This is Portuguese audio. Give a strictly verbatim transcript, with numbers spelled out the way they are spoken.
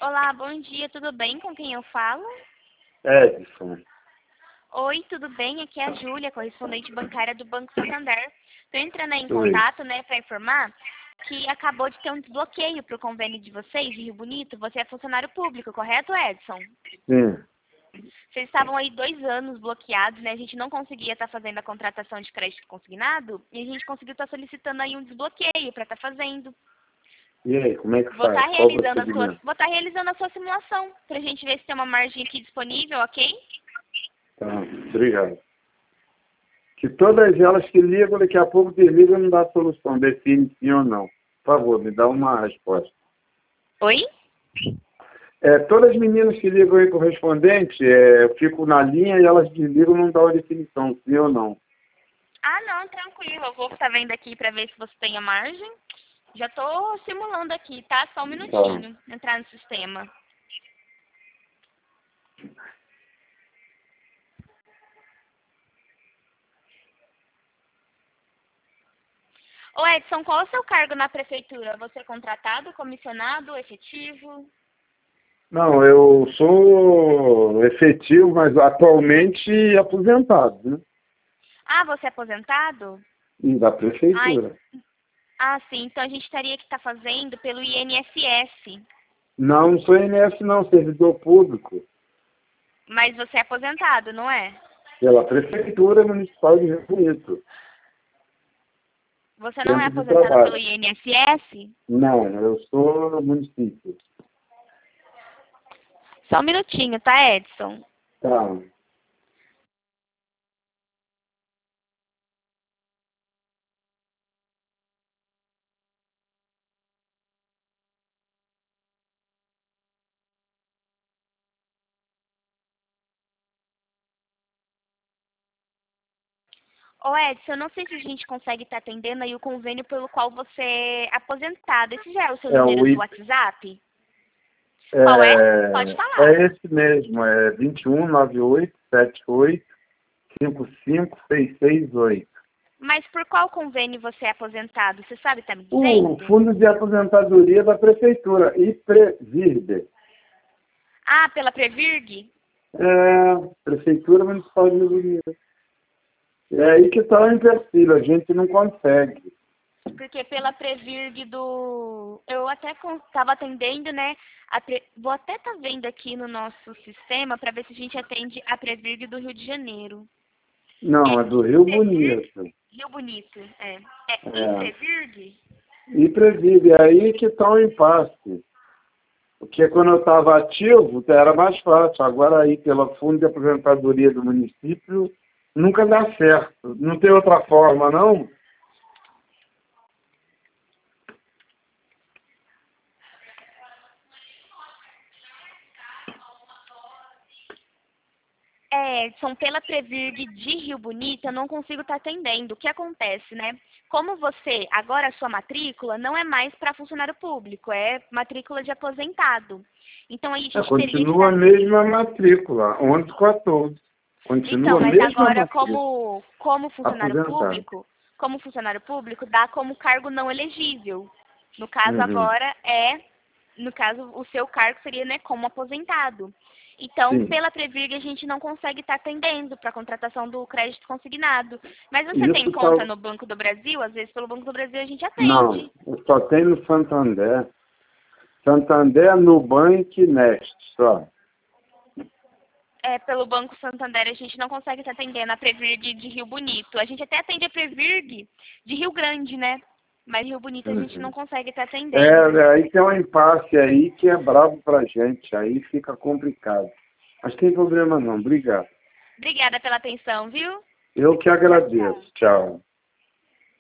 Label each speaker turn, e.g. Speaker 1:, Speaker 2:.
Speaker 1: Olá, bom dia, tudo bem? Com quem eu falo?
Speaker 2: Edson.
Speaker 1: Oi, tudo bem? Aqui é a Júlia, correspondente bancária do Banco Santander. Estou entrando aí em
Speaker 2: Oi.
Speaker 1: contato, né, para informar que acabou de ter um desbloqueio para o convênio de vocês, de Rio Bonito. Você é funcionário público, correto, Edson?
Speaker 2: Sim.
Speaker 1: Vocês estavam aí dois anos bloqueados, né? A gente não conseguia estar fazendo a contratação de crédito consignado e a gente conseguiu estar solicitando aí um desbloqueio para estar fazendo.
Speaker 2: E aí, como é que
Speaker 1: Vou estar
Speaker 2: faz? Qual o
Speaker 1: realizando a sua,
Speaker 2: procedimento?
Speaker 1: vou estar realizando a sua simulação para a gente ver se tem uma margem aqui disponível, ok?
Speaker 2: Tá, obrigado. Que todas elas que ligam, daqui a pouco desligam não dá solução, define sim ou não. Por favor, me dá uma resposta.
Speaker 1: Oi?
Speaker 2: É, todas as meninas que ligam aí correspondente, é, eu fico na linha e elas desligam não dá uma definição, sim ou não.
Speaker 1: Ah, não, tranquilo. Eu vou estar vendo aqui para ver se você tem a margem. Já estou simulando aqui, tá? Só um
Speaker 2: Tá.
Speaker 1: minutinho. Entrar no sistema. Ô Edson, qual é o seu cargo na prefeitura? Você é contratado, comissionado, efetivo?
Speaker 2: Não, eu sou efetivo, mas atualmente aposentado, né?
Speaker 1: Ah, você é aposentado?
Speaker 2: E da
Speaker 1: Ai,
Speaker 2: prefeitura.
Speaker 1: ah, sim. Então a gente teria que estar fazendo pelo I N S S.
Speaker 2: Não, não sou I N S não, servidor público.
Speaker 1: Mas você é aposentado, não é?
Speaker 2: Pela Prefeitura Municipal de Rio Bonito,
Speaker 1: Você não é
Speaker 2: centro de
Speaker 1: aposentado pelo
Speaker 2: trabalho.
Speaker 1: I N S S?
Speaker 2: Não, eu sou município.
Speaker 1: Só um minutinho, tá, Edson?
Speaker 2: Tá.
Speaker 1: Ô Edson, eu não sei se a gente consegue estar atendendo aí o convênio pelo qual você é aposentado. Esse já é o seu
Speaker 2: É o
Speaker 1: número do
Speaker 2: I,
Speaker 1: WhatsApp? Qual é? Pode
Speaker 2: é,
Speaker 1: falar.
Speaker 2: é esse mesmo, é vinte e um, noventa e oito, setenta e oito, cinquenta e cinco, seiscentos e sessenta e oito.
Speaker 1: Mas por qual convênio você é aposentado? Você sabe estar me
Speaker 2: O
Speaker 1: dizendo?
Speaker 2: Fundo de Aposentadoria da Prefeitura, IPREVIRB.
Speaker 1: Ah, pela Previrg?
Speaker 2: É, Prefeitura Municipal de Rio Bonito. É aí que está o empecilho, a gente não consegue.
Speaker 1: Porque pela Previrg do... Eu até estava atendendo, né? A Pre... Vou até estar vendo aqui no nosso sistema para ver se a gente atende a Previrg do Rio de Janeiro.
Speaker 2: Não, é
Speaker 1: É
Speaker 2: do Rio
Speaker 1: Previrg...
Speaker 2: Bonito.
Speaker 1: Rio Bonito, é. É
Speaker 2: É.
Speaker 1: Iprevirg?
Speaker 2: E preside, é aí que está o impasse. Porque quando eu estava ativo, era mais fácil. Agora aí, pela Fundo de Aposentadoria do município, nunca dá certo. Não tem outra forma, não?
Speaker 1: É, são pela Previrg de Rio Bonito, eu não consigo estar atendendo. O que acontece, né? Como você, agora a sua matrícula não é mais para funcionário público, é matrícula de aposentado. Então aí a
Speaker 2: É,
Speaker 1: gente teria que
Speaker 2: continua a
Speaker 1: estar...
Speaker 2: mesma matrícula, onze, quatorze. Continua
Speaker 1: Então,
Speaker 2: a
Speaker 1: mas
Speaker 2: mesma
Speaker 1: agora
Speaker 2: matrícula.
Speaker 1: como, como funcionário
Speaker 2: Aposentado.
Speaker 1: público, como funcionário público, dá como cargo não elegível. No caso
Speaker 2: Uhum.
Speaker 1: agora é, no caso o seu cargo seria, né, como aposentado. Então,
Speaker 2: Sim.
Speaker 1: pela Previrg a gente não consegue estar atendendo para a contratação do crédito consignado. Mas você tem
Speaker 2: Isso tá...
Speaker 1: conta no Banco do Brasil? Às vezes pelo Banco do Brasil a gente
Speaker 2: Não,
Speaker 1: atende.
Speaker 2: só tem no Santander. Santander, Nubank, Nest, só.
Speaker 1: É, pelo Banco Santander a gente não consegue estar atendendo a Previrg de Rio Bonito. A gente até atende a Previrg de Rio Grande, né? Mas Rio Bonito a gente não
Speaker 2: Uhum.
Speaker 1: consegue estar atendendo.
Speaker 2: É, aí tem um impasse aí que é bravo pra gente, aí fica complicado. Mas tem problema não, obrigado.
Speaker 1: Obrigada pela atenção, viu?
Speaker 2: Eu que
Speaker 1: Tchau, tchau.
Speaker 2: agradeço. Tchau.